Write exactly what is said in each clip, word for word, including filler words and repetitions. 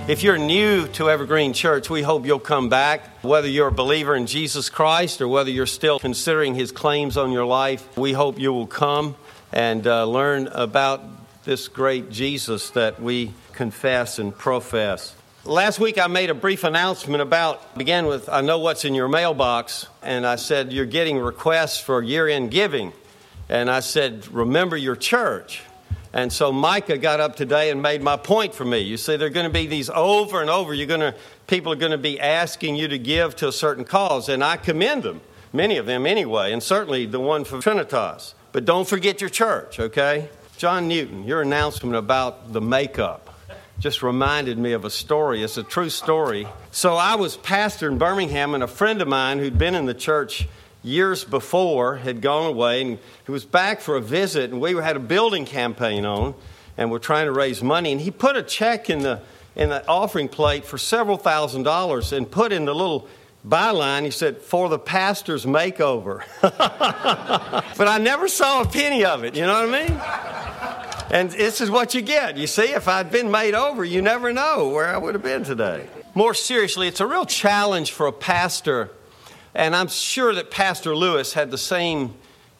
If you're new to Evergreen Church, we hope you'll come back. Whether you're a believer in Jesus Christ or whether you're still considering His claims on your life, we hope you will come and uh, learn about this great Jesus that we confess and profess. Last week I made a brief announcement about, began with, I know what's in your mailbox, and I said you're getting requests for year-end giving. And I said, remember your church. And so Micah got up today and made my point for me. You see, there are going to be these over and over. You're going to, people are going to be asking you to give to a certain cause, and I commend them, many of them anyway, and certainly the one for Trinitas. But don't forget your church, okay? John Newton, your announcement about the makeup just reminded me of a story. It's a true story. So I was pastor in Birmingham, and a friend of mine who'd been in the church years before had gone away, and he was back for a visit, and we had a building campaign on, and we're trying to raise money, and he put a check in the in the offering plate for several thousand dollars and put in the little byline, he said, for the pastor's makeover. But I never saw a penny of it, you know what I mean? And this is what you get. You see, if I'd been made over, you never know where I would have been today. More seriously, it's a real challenge for a pastor, and I'm sure that Pastor Lewis had the same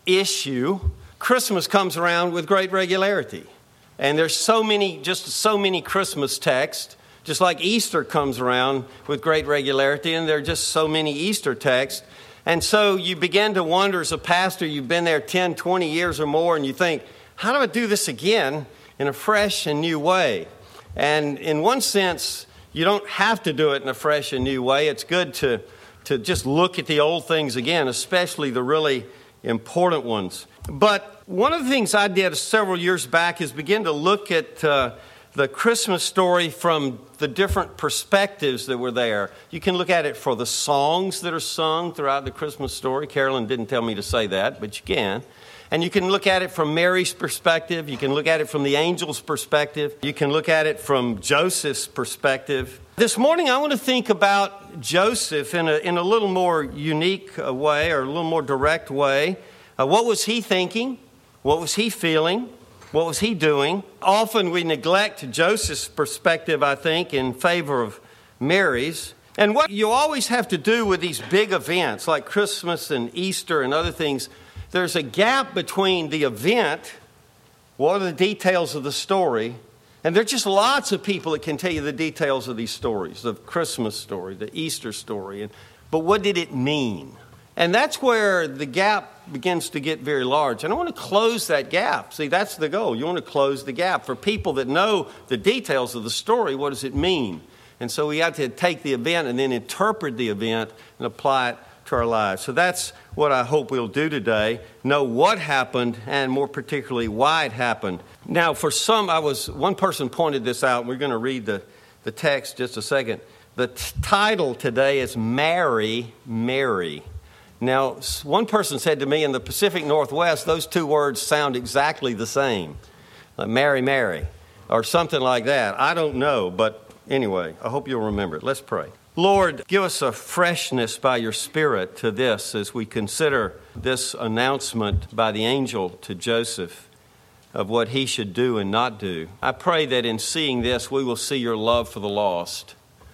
issue. Christmas comes around with great regularity, and there's so many, just so many Christmas texts, just like Easter comes around with great regularity, and there are just so many Easter texts. And so you begin to wonder as a pastor, you've been there ten, twenty years or more, and you think, how do I do this again in a fresh and new way? And in one sense, you don't have to do it in a fresh and new way. It's good to, to just look at the old things again, especially the really important ones. But one of the things I did several years back is begin to look at uh, the Christmas story from the different perspectives that were there. You can look at it for the songs that are sung throughout the Christmas story. Carolyn didn't tell me to say that, but you can. And you can look at it from Mary's perspective. You can look at it from the angel's perspective. You can look at it from Joseph's perspective. This morning, I want to think about Joseph in a, in a little more unique way, or a little more direct way. Uh, what was he thinking? What was he feeling? What was he doing? Often we neglect Joseph's perspective, I think, in favor of Mary's. And what you always have to do with these big events like Christmas and Easter and other things, there's a gap between the event, what are the details of the story, and there are just lots of people that can tell you the details of these stories, the Christmas story, the Easter story, and, but what did it mean? And that's where the gap begins to get very large. And I want to close that gap. See, that's the goal. You want to close the gap. For people that know the details of the story, what does it mean? And so we have to take the event and then interpret the event and apply it to our lives. So that's what I hope we'll do today. Know what happened and more particularly why it happened. Now for some, I was, one person pointed this out. We're going to read the, the text just a second. The t- title today is Marry, Mary. Now one person said to me in the Pacific Northwest, those two words sound exactly the same. Like Mary, Mary, or something like that. I don't know, but anyway, I hope you'll remember it. Let's pray. Lord, give us a freshness by your Spirit to this as we consider this announcement by the angel to Joseph of what he should do and not do. I pray that in seeing this, we will see your love for the lost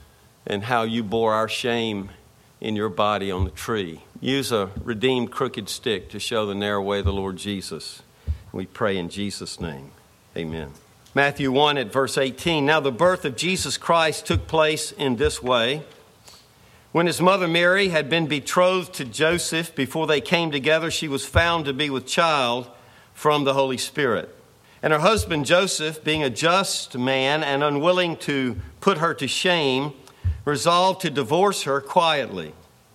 and how you bore our shame in your body on the tree. Use a redeemed crooked stick to show the narrow way of the Lord Jesus. We pray in Jesus' name. Amen. Matthew one at verse eighteen. Now the birth of Jesus Christ took place in this way. When his mother Mary had been betrothed to Joseph, before they came together, she was found to be with child from the Holy Spirit. And her husband Joseph, being a just man and unwilling to put her to shame, resolved to divorce her quietly.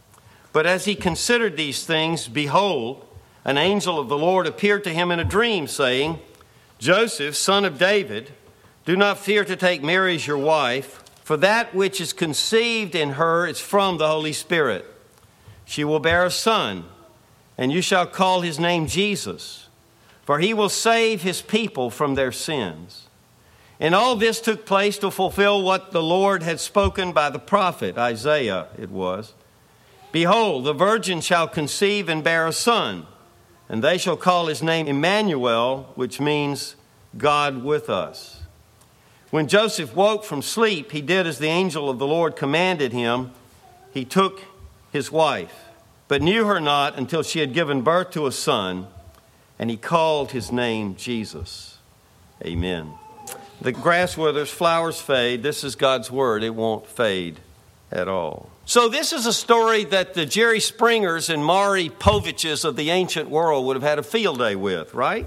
But as he considered these things, behold, an angel of the Lord appeared to him in a dream, saying, Joseph, son of David, do not fear to take Mary as your wife, for that which is conceived in her is from the Holy Spirit. She will bear a son, and you shall call his name Jesus, for he will save his people from their sins. And all this took place to fulfill what the Lord had spoken by the prophet, Isaiah it was. Behold, the virgin shall conceive and bear a son, and they shall call his name Emmanuel, which means God with us. When Joseph woke from sleep, he did as the angel of the Lord commanded him. He took his wife, but knew her not until she had given birth to a son, and he called his name Jesus. Amen. The grass withers, flowers fade. This is God's word. It won't fade at all. So this is a story that the Jerry Springers and Maury Poviches of the ancient world would have had a field day with, right?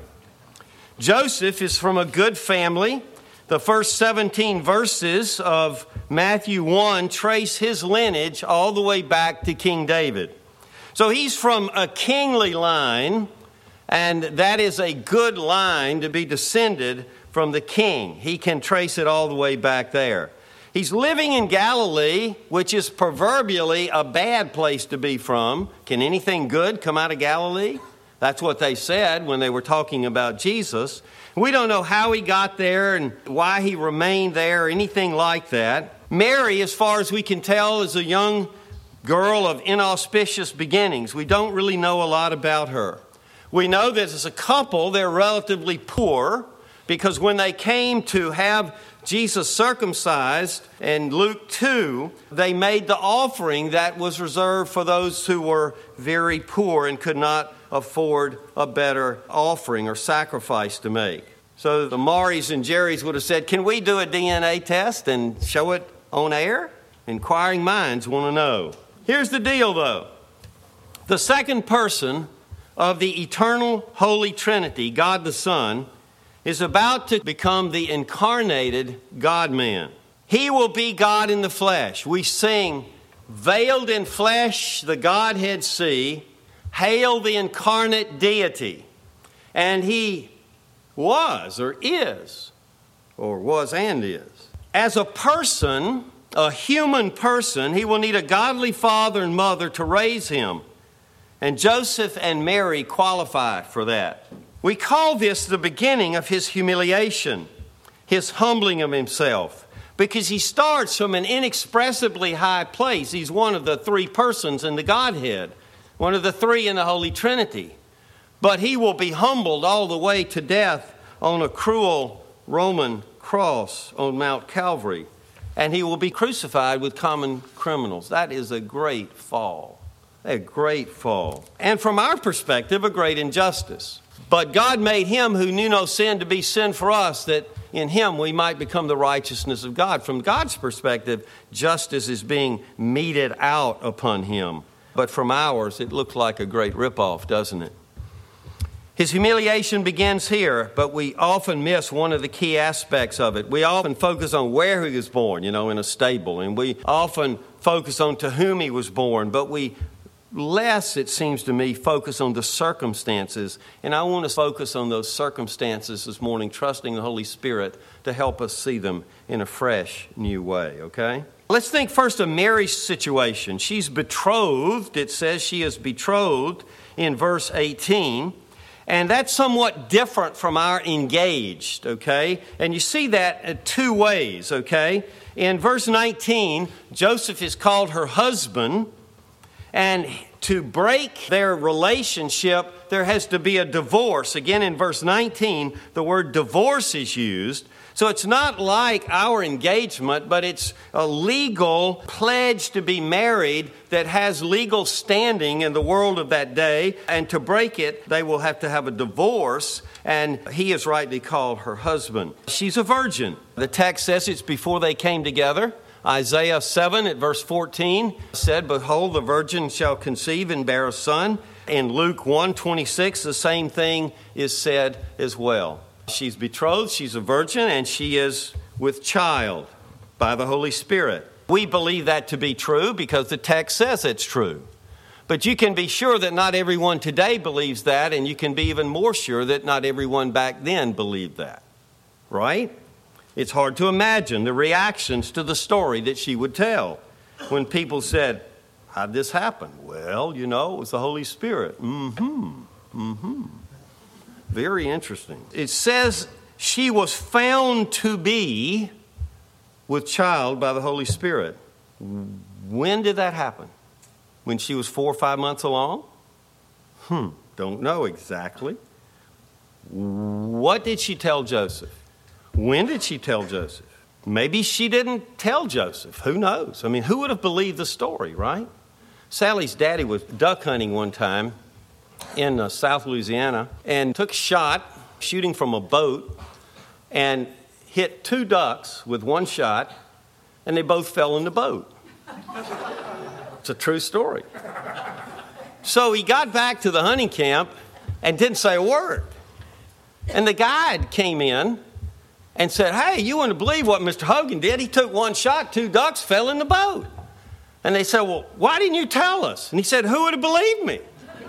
Joseph is from a good family. The first seventeen verses of Matthew one trace his lineage all the way back to King David. So he's from a kingly line, and that is a good line to be descended from the king. He can trace it all the way back there. He's living in Galilee, which is proverbially a bad place to be from. Can anything good come out of Galilee? That's what they said when they were talking about Jesus. We don't know how he got there and why he remained there or anything like that. Mary, as far as we can tell, is a young girl of inauspicious beginnings. We don't really know a lot about her. We know that as a couple, they're relatively poor, because when they came to have Jesus circumcised in Luke two, they made the offering that was reserved for those who were very poor and could not afford a better offering or sacrifice to make. So the Maurys and Jerrys would have said, can we do a D N A test and show it on air? Inquiring minds want to know. Here's the deal, though. The second person of the eternal Holy Trinity, God the Son, is about to become the incarnated God-man. He will be God in the flesh. We sing, veiled in flesh, the Godhead see, hail the incarnate deity. And he was or is, or was and is. As a person, a human person, he will need a godly father and mother to raise him. And Joseph and Mary qualify for that. We call this the beginning of his humiliation, his humbling of himself, because he starts from an inexpressibly high place. He's one of the three persons in the Godhead, one of the three in the Holy Trinity. But he will be humbled all the way to death on a cruel Roman cross on Mount Calvary. And he will be crucified with common criminals. That is a great fall, a great fall. And from our perspective, a great injustice. But God made him who knew no sin to be sin for us, that in him we might become the righteousness of God. From God's perspective, justice is being meted out upon him. But from ours, it looks like a great ripoff, doesn't it? His humiliation begins here, but we often miss one of the key aspects of it. We often focus on where he was born, you know, in a stable. And we often focus on to whom he was born, but we less, it seems to me, focus on the circumstances. And I want to focus on those circumstances this morning, trusting the Holy Spirit to help us see them in a fresh, new way, okay? Let's think first of Mary's situation. She's betrothed. It says she is betrothed in verse eighteen. And that's somewhat different from our engaged, okay? And you see that in two ways, okay? In verse nineteen, Joseph is called her husband. And to break their relationship, there has to be a divorce. Again, in verse nineteen, the word divorce is used. So it's not like our engagement, but it's a legal pledge to be married that has legal standing in the world of that day. And to break it, they will have to have a divorce. And he is rightly called her husband. She's a virgin. The text says it's before they came together. Isaiah seven at verse fourteen said, behold, the virgin shall conceive and bear a son. In Luke one twenty-six, the same thing is said as well. She's betrothed, she's a virgin, and she is with child by the Holy Spirit. We believe that to be true because the text says it's true. But you can be sure that not everyone today believes that, and you can be even more sure that not everyone back then believed that. Right? It's hard to imagine the reactions to the story that she would tell when people said, how'd this happen? Well, you know, it was the Holy Spirit. Mm-hmm. Mm-hmm. Very interesting. It says she was found to be with child by the Holy Spirit. When did that happen? When she was four or five months along? Hmm, don't know exactly. What did she tell Joseph? When did she tell Joseph? Maybe she didn't tell Joseph. Who knows? I mean, who would have believed the story, right? Sally's daddy was duck hunting one time in uh, South Louisiana and took a shot shooting from a boat and hit two ducks with one shot, and they both fell in the boat. It's a true story. So he got back to the hunting camp and didn't say a word. And the guide came in and said, hey, you wouldn't believe what Mister Hogan did. He took one shot, two ducks fell in the boat. And they said, well, why didn't you tell us? And he said, who would have believed me?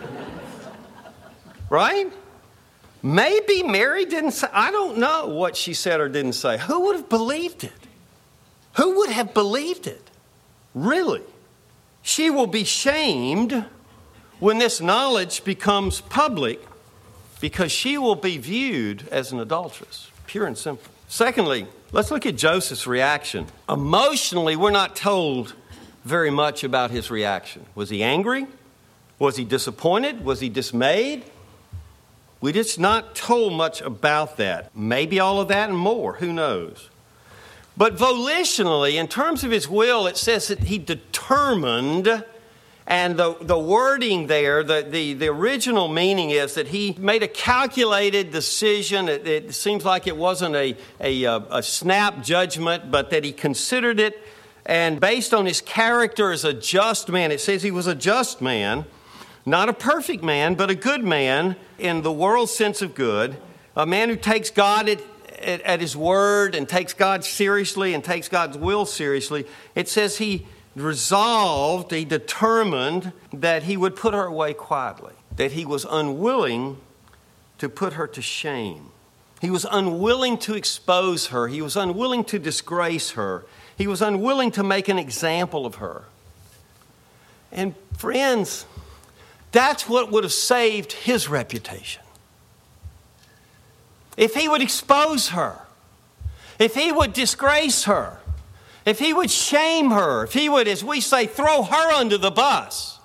Right? Maybe Mary didn't say, I don't know what she said or didn't say. Who would have believed it? Who would have believed it? Really? She will be shamed when this knowledge becomes public because she will be viewed as an adulteress, pure and simple. Secondly, let's look at Joseph's reaction. Emotionally, we're not told very much about his reaction. Was he angry? Was he disappointed? Was he dismayed? We're just not told much about that. Maybe all of that and more. Who knows? But volitionally, in terms of his will, it says that he determined, and the, the wording there, the, the, the original meaning is that he made a calculated decision. It, it seems like it wasn't a, a, a snap judgment, but that he considered it, and based on his character as a just man, it says he was a just man, not a perfect man, but a good man in the world's sense of good, a man who takes God at, at, at his word and takes God seriously and takes God's will seriously. It says he resolved, he determined that he would put her away quietly, that he was unwilling to put her to shame. He was unwilling to expose her. He was unwilling to disgrace her. He was unwilling to make an example of her. And friends, that's what would have saved his reputation. If he would expose her, if he would disgrace her, if he would shame her, if he would, as we say, throw her under the bus,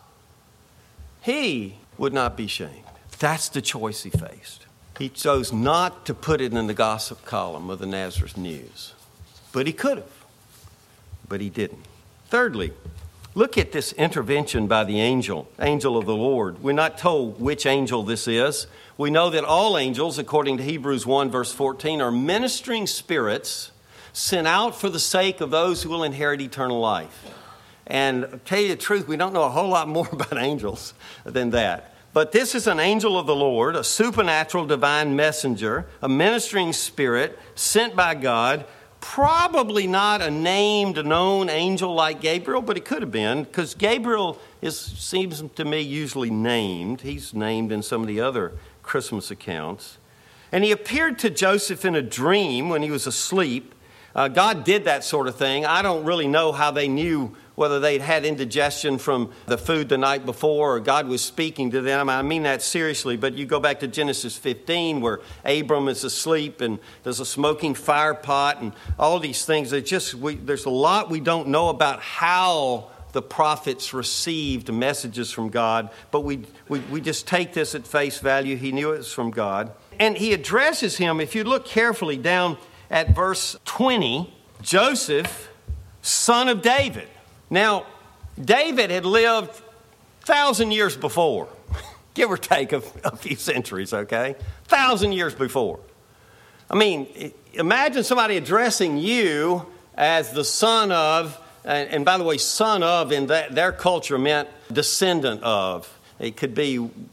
he would not be shamed. That's the choice he faced. He chose not to put it in the gossip column of the Nazareth News. But he could have. But he didn't. Thirdly, look at this intervention by the angel, angel of the Lord. We're not told which angel this is. We know that all angels, according to Hebrews one, verse fourteen, are ministering spirits sent out for the sake of those who will inherit eternal life. And to tell you the truth, we don't know a whole lot more about angels than that. But this is an angel of the Lord, a supernatural divine messenger, a ministering spirit sent by God. Probably not a named, known angel like Gabriel, but it could have been, because Gabriel is, seems to me, usually named. He's named in some of the other Christmas accounts. And he appeared to Joseph in a dream when he was asleep. Uh, God did that sort of thing. I don't really know how they knew whether they'd had indigestion from the food the night before or God was speaking to them. I mean that seriously, but you go back to Genesis fifteen where Abram is asleep and there's a smoking fire pot and all these things. It just we, there's a lot we don't know about how the prophets received messages from God, but we, we, we just take this at face value. He knew it was from God. And he addresses him, if you look carefully down at verse twenty, Joseph, son of David. Now, David had lived a thousand years before, give or take a, a few centuries, okay? A thousand years before. I mean, imagine somebody addressing you as the son of, and, and by the way, son of in that, their culture meant descendant of. It could be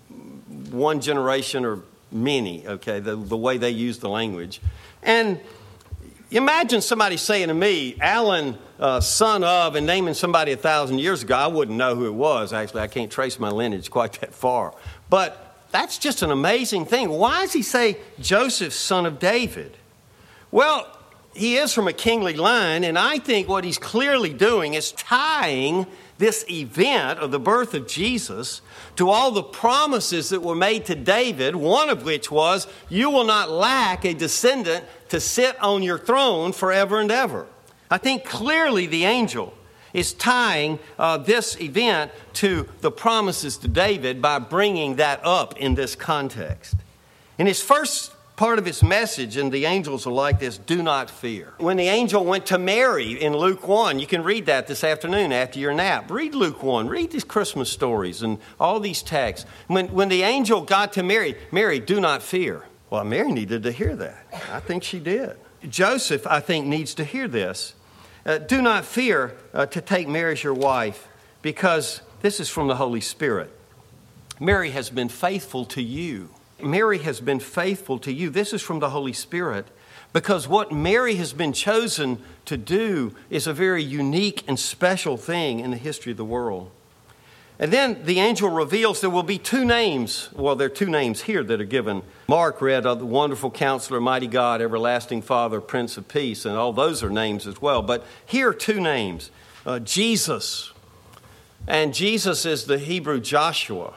one generation or many, okay, the, the way they use the language. And imagine somebody saying to me, Alan, uh, son of, and naming somebody a thousand years ago. I wouldn't know who it was. Actually, I can't trace my lineage quite that far. But that's just an amazing thing. Why does he say Joseph, son of David? Well, he is from a kingly line, and I think what he's clearly doing is tying this event of the birth of Jesus to all the promises that were made to David, one of which was, you will not lack a descendant to sit on your throne forever and ever. I think clearly the angel is tying uh, this event to the promises to David by bringing that up in this context. In his first part of its message, and the angels are like this: do not fear. When the angel went to Mary in Luke one, you can read that this afternoon after your nap. Read Luke one. Read these Christmas stories and all these texts. When, when the angel got to Mary, Mary, do not fear. Well, Mary needed to hear that. I think she did. Joseph, I think, needs to hear this. Uh, do not fear uh, to take Mary as your wife, because this is from the Holy Spirit. Mary has been faithful to you. Mary has been faithful to you. This is from the Holy Spirit, because what Mary has been chosen to do is a very unique and special thing in the history of the world. And then the angel reveals there will be two names. Well, there are two names here that are given. Mark read of the Wonderful Counselor, Mighty God, Everlasting Father, Prince of Peace, and all those are names as well. But here are two names. Uh, Jesus. And Jesus is the Hebrew Joshua.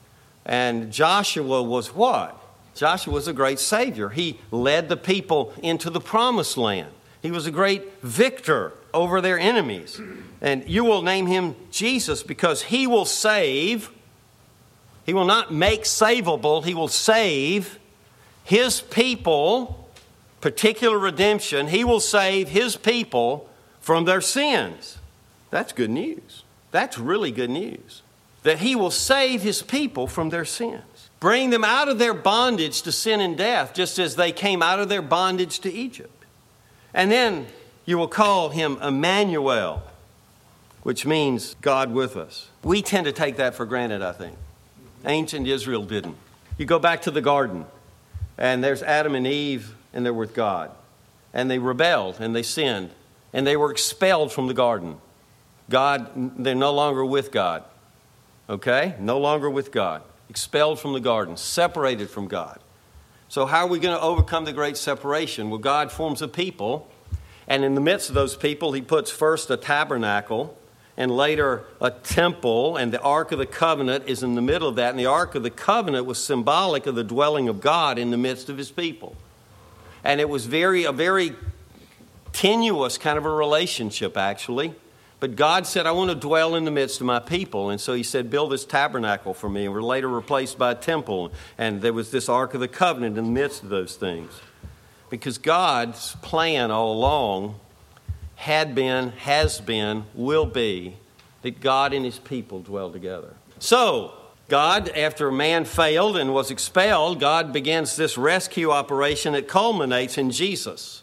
And Joshua was what? Joshua was a great savior. He led the people into the promised land. He was a great victor over their enemies. And you will name him Jesus, because he will save. He will not make savable. He will save his people, particular redemption. He will save his people from their sins. That's good news. That's really good news. That he will save his people from their sins. Bring them out of their bondage to sin and death, just as they came out of their bondage to Egypt. And then you will call him Emmanuel, which means God with us. We tend to take that for granted, I think. Ancient Israel didn't. You go back to the garden, and there's Adam and Eve, and they're with God. And they rebelled, and they sinned, and they were expelled from the garden. God, they're no longer with God. Okay? No longer with God. Expelled from the garden. Separated from God. So how are we going to overcome the great separation? Well, God forms a people, and in the midst of those people, he puts first a tabernacle, and later a temple, and the Ark of the Covenant is in the middle of that. And the Ark of the Covenant was symbolic of the dwelling of God in the midst of his people. And it was very a very tenuous kind of a relationship, actually. But God said, I want to dwell in the midst of my people. And so he said, build this tabernacle for me. And we're later replaced by a temple. And there was this Ark of the Covenant in the midst of those things. Because God's plan all along had been, has been, will be, that God and his people dwell together. So, God, after man failed and was expelled, God begins this rescue operation that culminates in Jesus.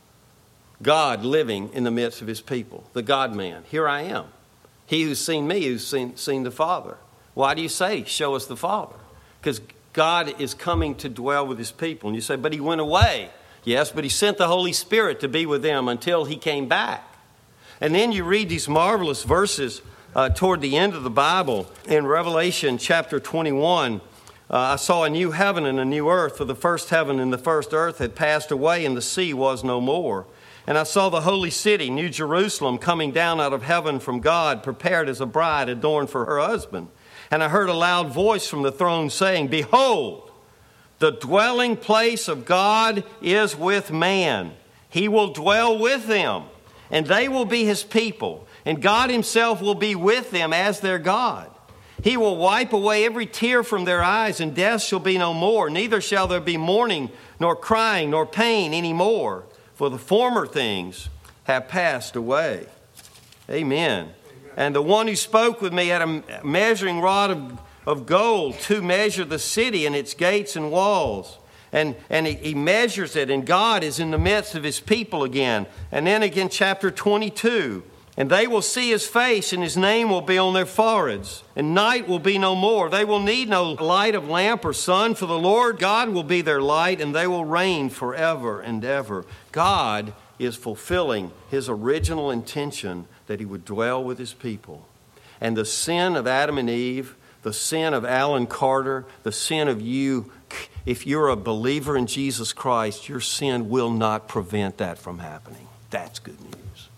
God living in the midst of his people, the God-man. Here I am. He who's seen me, who's seen, seen the Father. Why do you say, show us the Father? Because God is coming to dwell with his people. And you say, but he went away. Yes, but he sent the Holy Spirit to be with them until he came back. And then you read these marvelous verses uh, toward the end of the Bible. In Revelation chapter twenty-one, uh, I saw a new heaven and a new earth, for the first heaven and the first earth had passed away, and the sea was no more. And I saw the holy city, New Jerusalem, coming down out of heaven from God, prepared as a bride adorned for her husband. And I heard a loud voice from the throne saying, behold, the dwelling place of God is with man. He will dwell with them, and they will be his people. And God himself will be with them as their God. He will wipe away every tear from their eyes, and death shall be no more. Neither shall there be mourning, nor crying, nor pain any more. For the former things have passed away. Amen. Amen. And the one who spoke with me had a measuring rod of, of gold to measure the city and its gates and walls. And, and he, he measures it, and God is in the midst of his people again. And then again, chapter twenty-two. And they will see his face, and his name will be on their foreheads. And night will be no more. They will need no light of lamp or sun, for the Lord God will be their light, and they will reign forever and ever. God is fulfilling his original intention that he would dwell with his people. And the sin of Adam and Eve, the sin of Alan Carter, the sin of you, if you're a believer in Jesus Christ, your sin will not prevent that from happening. That's good news.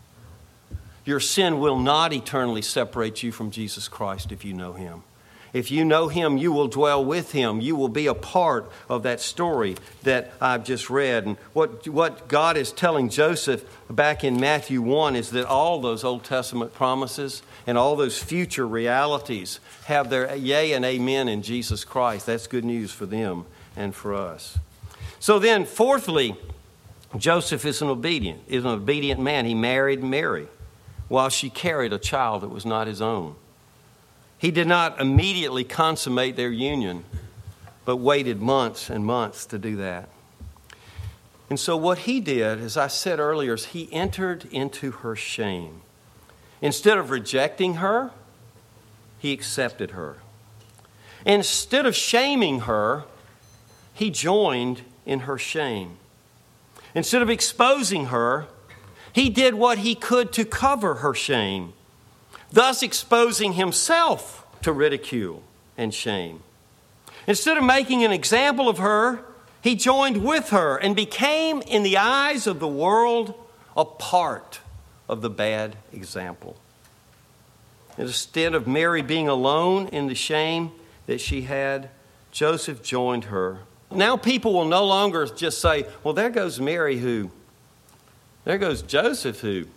Your sin will not eternally separate you from Jesus Christ if you know him. If you know him, you will dwell with him. You will be a part of that story that I've just read. And what, what God is telling Joseph back in Matthew one is that all those Old Testament promises and all those future realities have their yea and amen in Jesus Christ. That's good news for them and for us. So then, fourthly, Joseph is an obedient, is an obedient man. He married Mary while she carried a child that was not his own. He did not immediately consummate their union, but waited months and months to do that. And so what he did, as I said earlier, is he entered into her shame. Instead of rejecting her, he accepted her. Instead of shaming her, he joined in her shame. Instead of exposing her, he did what he could to cover her shame, thus exposing himself to ridicule and shame. Instead of making an example of her, he joined with her and became, in the eyes of the world, a part of the bad example. Instead of Mary being alone in the shame that she had, Joseph joined her. Now people will no longer just say, well, there goes Mary who, there goes Joseph who.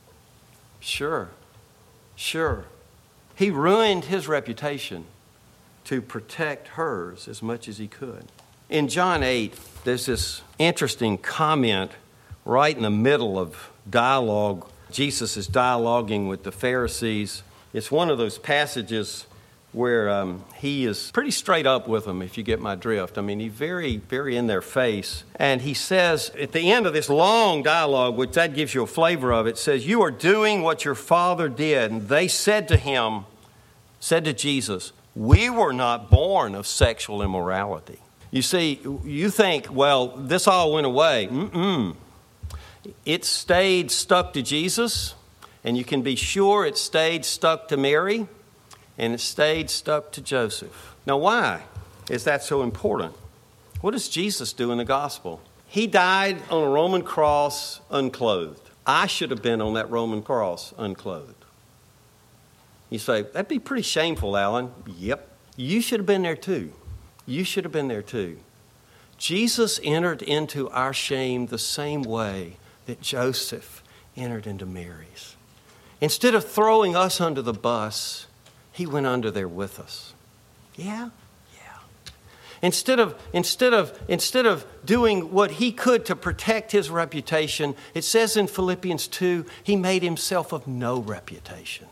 Sure, sure. He ruined his reputation to protect hers as much as he could. In John eight, there's this interesting comment right in the middle of dialogue. Jesus is dialoguing with the Pharisees. It's one of those passages where um, he is pretty straight up with them, if you get my drift. I mean, he's very, very in their face. And he says, at the end of this long dialogue, which that gives you a flavor of it, says, you are doing what your father did. And they said to him, said to Jesus, we were not born of sexual immorality. You see, you think, well, this all went away. Mm-mm. It stayed stuck to Jesus, and you can be sure it stayed stuck to Mary, and it stayed stuck to Joseph. Now, why is that so important? What does Jesus do in the gospel? He died on a Roman cross unclothed. I should have been on that Roman cross unclothed. You say, that'd be pretty shameful, Alan. Yep. You should have been there too. You should have been there too. Jesus entered into our shame the same way that Joseph entered into Mary's. Instead of throwing us under the bus, he went under there with us. Yeah? Yeah. Instead of, instead of, instead of doing what he could to protect his reputation, it says in Philippians two, he made himself of no reputation.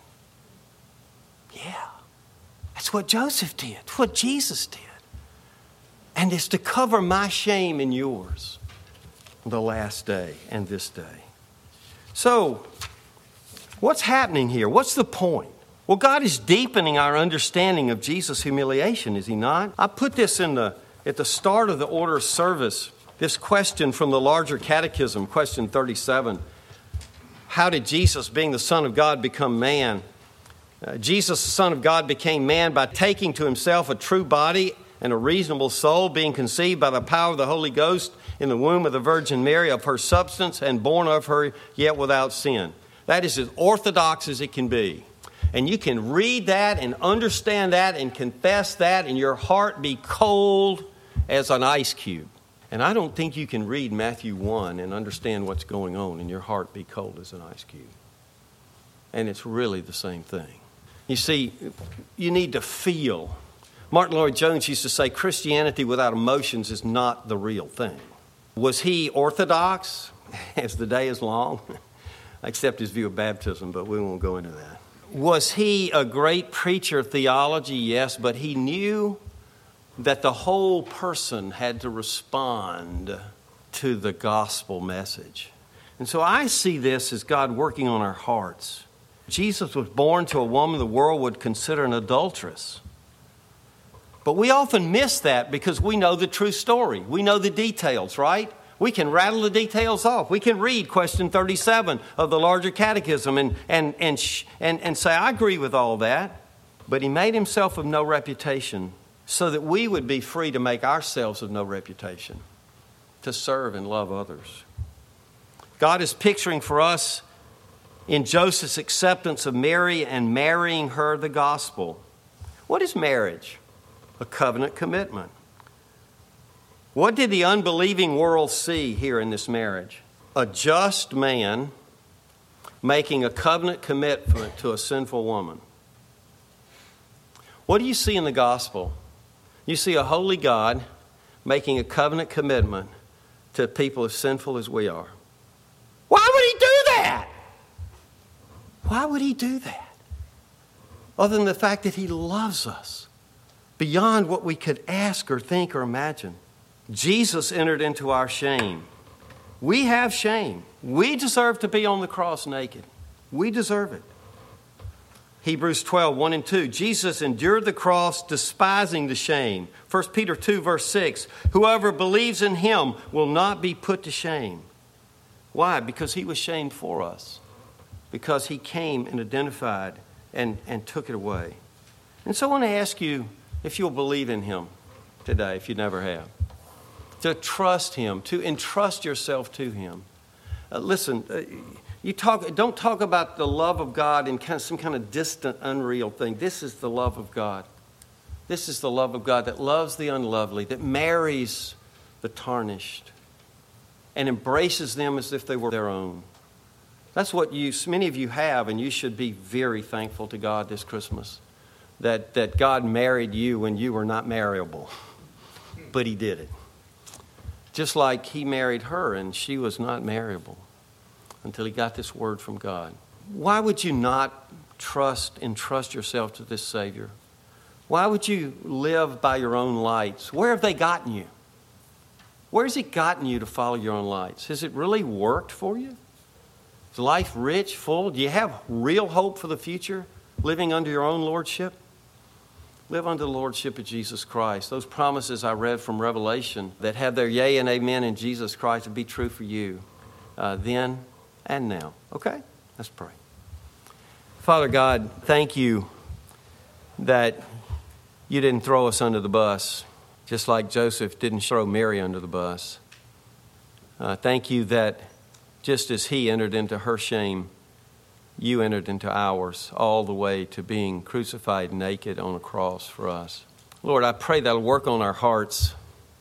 Yeah. That's what Joseph did. That's what Jesus did. And it's to cover my shame and yours the last day and this day. So, what's happening here? What's the point? Well, God is deepening our understanding of Jesus' humiliation, is he not? I put this in the at the start of the order of service, this question from the larger catechism, question thirty-seven. How did Jesus, being the Son of God, become man? Uh, Jesus, the Son of God, became man by taking to himself a true body and a reasonable soul, being conceived by the power of the Holy Ghost in the womb of the Virgin Mary, of her substance, and born of her, yet without sin. That is as orthodox as it can be. And you can read that and understand that and confess that, and your heart be cold as an ice cube. And I don't think you can read Matthew one and understand what's going on and your heart be cold as an ice cube. And it's really the same thing. You see, you need to feel. Martin Lloyd-Jones used to say, Christianity without emotions is not the real thing. Was he orthodox as the day is long? I accept his view of baptism, but we won't go into that. Was he a great preacher of theology? Yes, but he knew that the whole person had to respond to the gospel message. And so I see this as God working on our hearts. Jesus was born to a woman the world would consider an adulteress. But we often miss that because we know the true story. We know the details, right? We can rattle the details off. We can read question thirty-seven of the larger catechism and, and, and, sh- and, and say, I agree with all that. But he made himself of no reputation so that we would be free to make ourselves of no reputation, to serve and love others. God is picturing for us in Joseph's acceptance of Mary and marrying her the gospel. What is marriage? A covenant commitment. What did the unbelieving world see here in this marriage? A just man making a covenant commitment to a sinful woman. What do you see in the gospel? You see a holy God making a covenant commitment to people as sinful as we are. Why would he do that? Why would he do that? Other than the fact that he loves us beyond what we could ask or think or imagine. Jesus entered into our shame. We have shame. We deserve to be on the cross naked. We deserve it. Hebrews twelve, one and two. Jesus endured the cross, despising the shame. First Peter two, verse six. Whoever believes in him will not be put to shame. Why? Because he was shamed for us. Because he came and identified and, and took it away. And so I want to ask you if you'll believe in him today, if you never have. To trust him, to entrust yourself to him. Uh, listen, uh, you talk. Don't talk about the love of God in kind of some kind of distant, unreal thing. This is the love of God. This is the love of God that loves the unlovely, that marries the tarnished, and embraces them as if they were their own. That's what you, many of you have, and you should be very thankful to God this Christmas that, that God married you when you were not marriable, but he did it. Just like he married her and she was not marriable until he got this word from God. Why would you not trust and trust yourself to this Savior? Why would you live by your own lights? Where have they gotten you? Where has it gotten you to follow your own lights? Has it really worked for you? Is life rich, full? Do you have real hope for the future, living under your own lordship? Live under the lordship of Jesus Christ. Those promises I read from Revelation that have their yea and amen in Jesus Christ will be true for you uh, then and now. Okay? Let's pray. Father God, thank you that you didn't throw us under the bus, just like Joseph didn't throw Mary under the bus. Uh, thank you that just as he entered into her shame, you entered into ours, all the way to being crucified naked on a cross for us. Lord, I pray that'll work on our hearts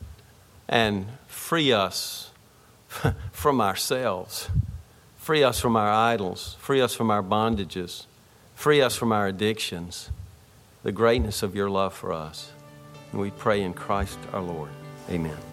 and free us from ourselves. Free us from our idols. Free us from our bondages. Free us from our addictions. The greatness of your love for us. And we pray in Christ our Lord. Amen.